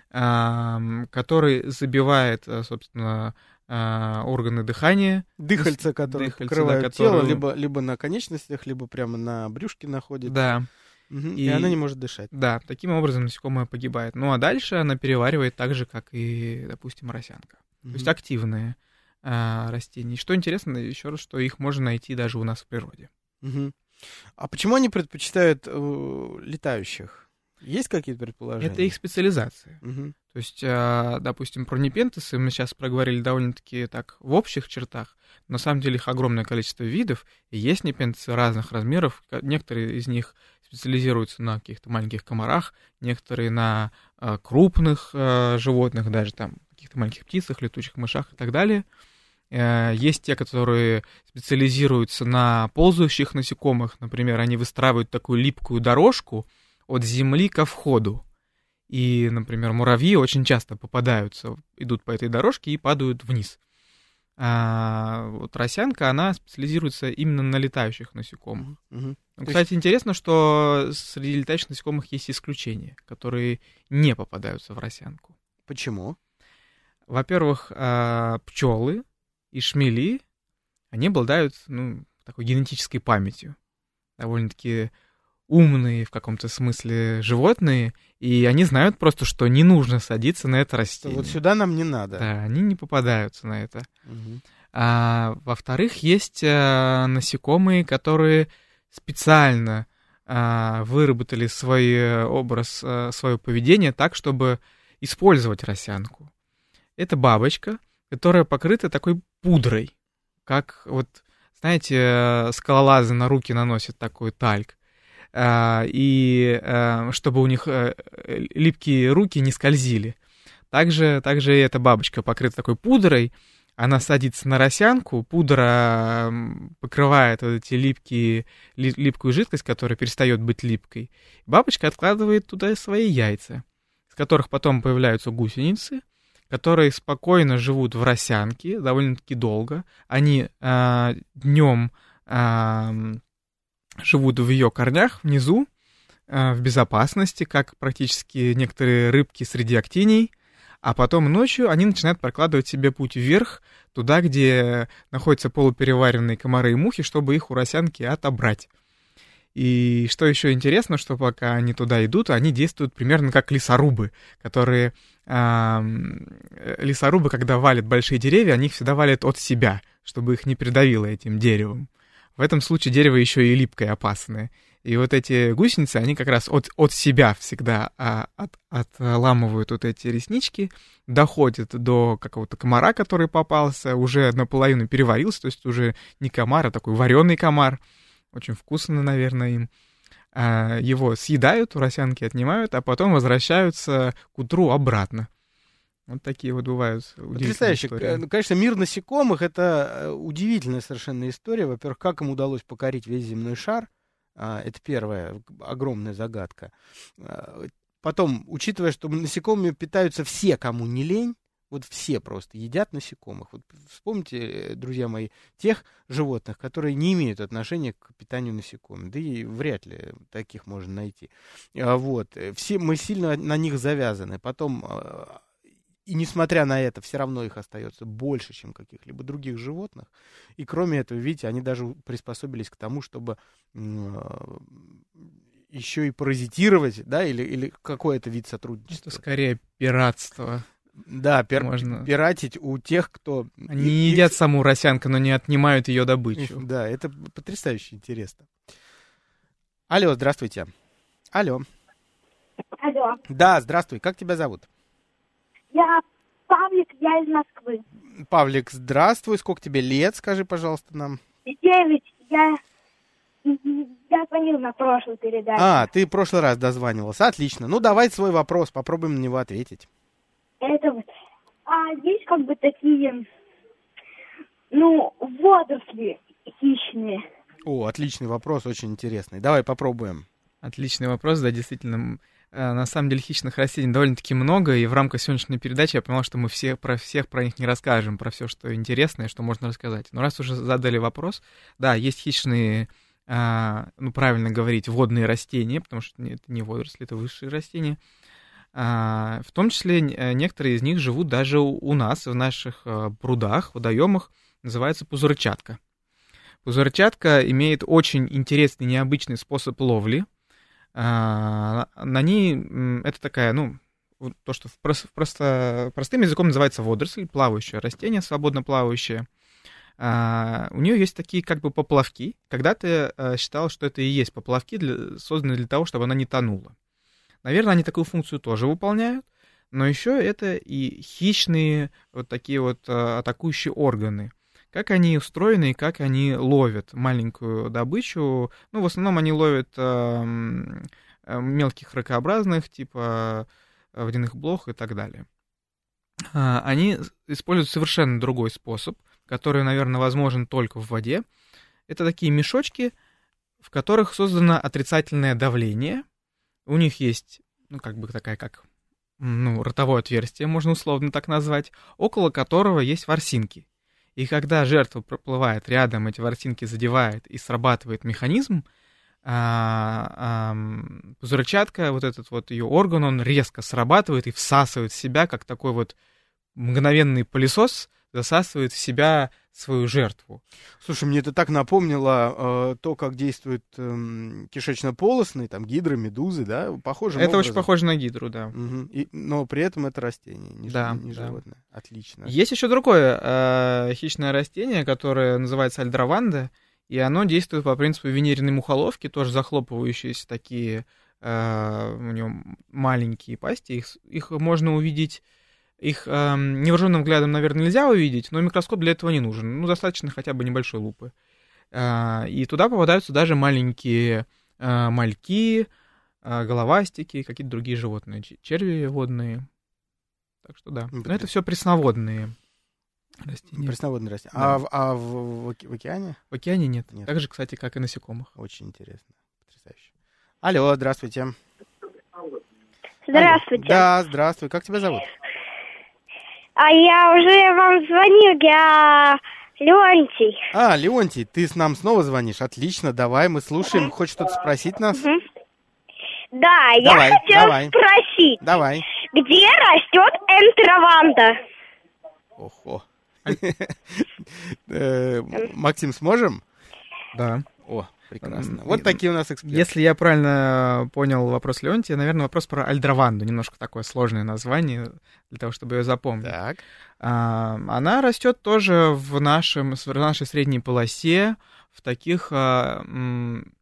который забивает, собственно, органы дыхания. Дыхальца, которые Дыхальца, покрывают да, тело, которые- либо, либо на конечностях, либо прямо на брюшке находится. Да, Мгм. И... И- она не может дышать. да, таким образом насекомое погибает. Ну а дальше она переваривает так же, как и, допустим, росянка. То есть Мгм. активные. а, растений. Что интересно, еще раз, что их можно найти даже у нас в природе. Угу. А почему они предпочитают э, летающих? Есть какие-то предположения? Это их специализация. Угу. То есть, а, допустим, про непентесы мы сейчас проговорили довольно-таки так в общих чертах. На самом деле их огромное количество видов, и есть непентесы разных размеров. Некоторые из них специализируются на каких-то маленьких комарах, некоторые на а, крупных а, животных, даже там каких-то маленьких птицах, летучих мышах и так далее. А, есть те, которые специализируются на ползающих насекомых. Например, они выстраивают такую липкую дорожку от земли ко входу. И, например, муравьи очень часто попадаются, идут по этой дорожке и падают вниз. А вот росянка, она специализируется именно на летающих насекомых. Угу. Ну, кстати, интересно, что среди летающих насекомых есть исключения, которые не попадаются в росянку. Почему? Во-первых, пчелы и шмели, они обладают, ну, такой генетической памятью. Довольно-таки умные в каком-то смысле животные, и они знают просто, что не нужно садиться на это растение. Вот сюда нам не надо. Да, они не попадаются на это. Угу. А, во-вторых, есть а, насекомые, которые специально а, выработали свой образ, а, свое поведение так, чтобы использовать росянку. Это бабочка, которая покрыта такой пудрой, как вот, знаете, скалолазы на руки наносят такой тальк. И чтобы у них липкие руки не скользили. Также, также эта бабочка покрыта такой пудрой, она садится на росянку, пудра покрывает вот эти липкие, липкую жидкость, которая перестает быть липкой. Бабочка откладывает туда свои яйца, из которых потом появляются гусеницы, которые спокойно живут в росянке довольно-таки долго. Они э, днем э, живут в ее корнях внизу, э, в безопасности, как практически некоторые рыбки среди актиний, а потом ночью они начинают прокладывать себе путь вверх, туда, где находятся полупереваренные комары и мухи, чтобы их у росянки отобрать. И что еще интересно, что пока они туда идут, они действуют примерно как лесорубы, которые... Э, лесорубы, когда валят большие деревья, они их всегда валят от себя, чтобы их не придавило этим деревом. В этом случае дерево еще и липкое, опасное. И вот эти гусеницы, они как раз от, от себя всегда а, от, отламывают вот эти реснички, доходят до какого-то комара, который попался, уже наполовину переварился, то есть уже не комар, а такой вареный комар. Очень вкусно, наверное, им. А, его съедают, у росянки отнимают, а потом возвращаются к утру обратно. Вот такие вот бывают удивительные истории. Конечно, мир насекомых — это удивительная совершенно история. Во-первых, как им удалось покорить весь земной шар, это первая огромная загадка. Потом, учитывая, что насекомыми питаются все, кому не лень, вот все просто едят насекомых. Вот вспомните, друзья мои, тех животных, которые не имеют отношения к питанию насекомых. Да и вряд ли таких можно найти. Вот. Все, мы сильно на них завязаны. Потом... И несмотря на это, все равно их остается больше, чем каких-либо других животных. И кроме этого, видите, они даже приспособились к тому, чтобы э, еще и паразитировать, да, или, или какой-то вид сотрудничества. Это скорее пиратство. Да, пир, Можно... пиратить у тех, кто... Они не их... едят саму росянку, но не отнимают ее добычу. Да, это потрясающе интересно. Алло, здравствуйте. Алло. Алло. Да, здравствуй. Как тебя зовут? Я Павлик, я из Москвы. Павлик, здравствуй. Сколько тебе лет, скажи, пожалуйста, нам? Девять. Я, я звонил на прошлую передачу. А, ты в прошлый раз дозванивался. Отлично. Ну, давай свой вопрос, попробуем на него ответить. Это вот. А есть как бы такие, ну, водоросли хищные. О, отличный вопрос, очень интересный. Давай попробуем. Отличный вопрос, да, действительно. На самом деле хищных растений довольно-таки много, и в рамках сегодняшней передачи я понял, что мы все про всех про них не расскажем, про все, что интересное, что можно рассказать. Но раз уже задали вопрос, да, есть хищные, ну, правильно говорить, водные растения, потому что это не водоросли, это высшие растения. В том числе некоторые из них живут даже у нас, в наших прудах, водоемах, называется пузырчатка. Пузырчатка имеет очень интересный, необычный способ ловли. На ней это такая, ну, то, что просто, просто простым языком называется водоросль, плавающее растение, свободно плавающее. Uh, у нее есть такие как бы поплавки. Когда-то uh, считал, что это и есть поплавки, для, созданные для того, чтобы она не тонула. Наверное, они такую функцию тоже выполняют, но еще это и хищные вот такие вот uh, атакующие органы. Как они устроены и как они ловят маленькую добычу. Ну, в основном они ловят uh, мелких ракообразных, типа водяных блох и так далее. Uh, они используют совершенно другой способ, который, наверное, возможен только в воде. Это такие мешочки, в которых создано отрицательное давление. У них есть, ну, как бы такая, как, ну, ротовое отверстие, можно условно так назвать, около которого есть ворсинки. И когда жертва проплывает рядом, эти ворсинки задевает и срабатывает механизм, а, а, взрывчатка, вот этот вот ее орган, он резко срабатывает и всасывает в себя, как такой вот мгновенный пылесос, засасывает в себя свою жертву. Слушай, мне это так напомнило э, то, как действует э, кишечно-полостный, там, гидры, медузы, да? Похоже. Это очень похоже на гидру, да. Угу. И, но при этом это растение, не, да, не да. животное. Отлично. Есть еще другое э, хищное растение, которое называется альдраванда, и оно действует по принципу венериной мухоловки, тоже захлопывающиеся такие, э, у него маленькие пасти, их, их можно увидеть. Их э, невооруженным взглядом, наверное, нельзя увидеть, но микроскоп для этого не нужен. Ну, достаточно хотя бы небольшой лупы. Э, и туда попадаются даже маленькие э, мальки, э, головастики, какие-то другие животные, черви водные. Так что да. Но это все пресноводные растения. Пресноводные растения. Да. А, в, а в, в океане? В океане нет. нет. Так же, кстати, как и насекомых. Очень интересно. Потрясающе. Алло, здравствуйте. Здравствуйте. Алло. Да, здравствуй. Как тебя зовут? А я уже вам звоню, я Леонтий. А, Леонтий, ты с нам снова звонишь? Отлично, давай, мы слушаем. Uh-huh. Хочешь что-то спросить нас? Uh-huh. Да, давай, я хотела давай. спросить. Давай. Где растет энтрованда? Охо. Максим, сможем? Да. О, прекрасно. Вот такие у нас эксперты. Если я правильно понял вопрос Леонтия, наверное, вопрос про альдраванду. Немножко такое сложное название для того, чтобы ее запомнить. Так. А, она растет тоже в, нашем, в нашей средней полосе, в таких а, м,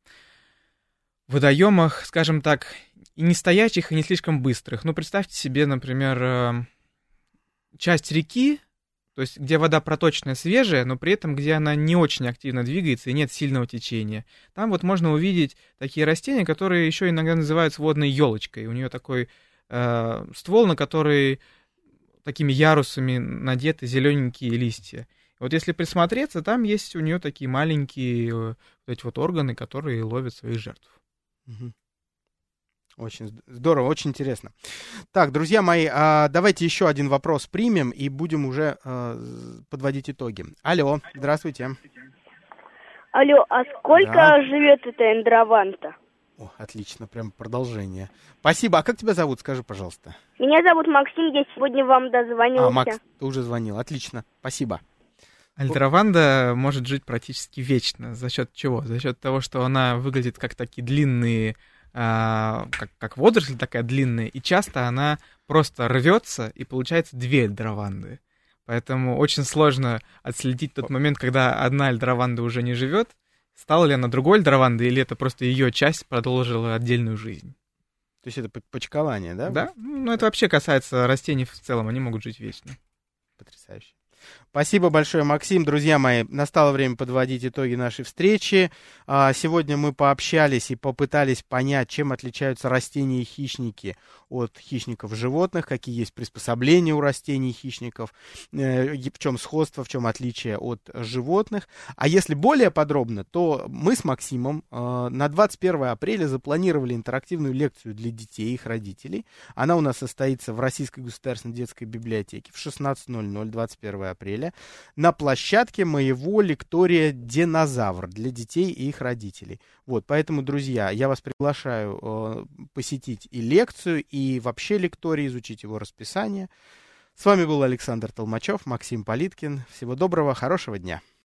водоемах, скажем так, и не стоячих, и не слишком быстрых. Ну, представьте себе, например, часть реки, то есть где вода проточная, свежая, но при этом где она не очень активно двигается и нет сильного течения. Там вот можно увидеть такие растения, которые еще иногда называются водной елочкой. У нее такой э, ствол, на который такими ярусами надеты зелененькие листья. Вот если присмотреться, там есть у нее такие маленькие вот эти вот органы, которые ловят своих жертв. Угу. Очень здорово, очень интересно. Так, друзья мои, а давайте еще один вопрос примем и будем уже а, подводить итоги. Алло, здравствуйте. Алло, а сколько да. живет эта энтрованда? О, отлично, прям продолжение. Спасибо. А как тебя зовут, скажи, пожалуйста? Меня зовут Максим, я сегодня вам дозвонился. А, Макс, ты уже звонил. Отлично, спасибо. Альдраванда может жить практически вечно. За счет чего? За счет того, что она выглядит как такие длинные, а, как, как водоросль такая длинная, и часто она просто рвется, и получается две альдраванды. Поэтому очень сложно отследить тот момент, когда одна альдраванда уже не живет, стала ли она другой альдравандой, или это просто ее часть продолжила отдельную жизнь. То есть это почкование, да? Да, ну это вообще касается растений в целом, они могут жить вечно. Потрясающе. Спасибо большое, Максим. Друзья мои, настало время подводить итоги нашей встречи. Сегодня мы пообщались и попытались понять, чем отличаются растения и хищники от хищников животных, какие есть приспособления у растений и хищников, в чем сходство, в чем отличие от животных. А если более подробно, то мы с Максимом на двадцать первое апреля запланировали интерактивную лекцию для детей и их родителей. Она у нас состоится в Российской государственной детской библиотеке в шестнадцать ноль ноль двадцать первое апреля на площадке моего лектория «Динозавр» для детей и их родителей. Вот, поэтому, друзья, я вас приглашаю э, посетить и лекцию, и вообще лекторий, изучить его расписание. С вами был Александр Толмачев, Максим Политкин. Всего доброго, хорошего дня.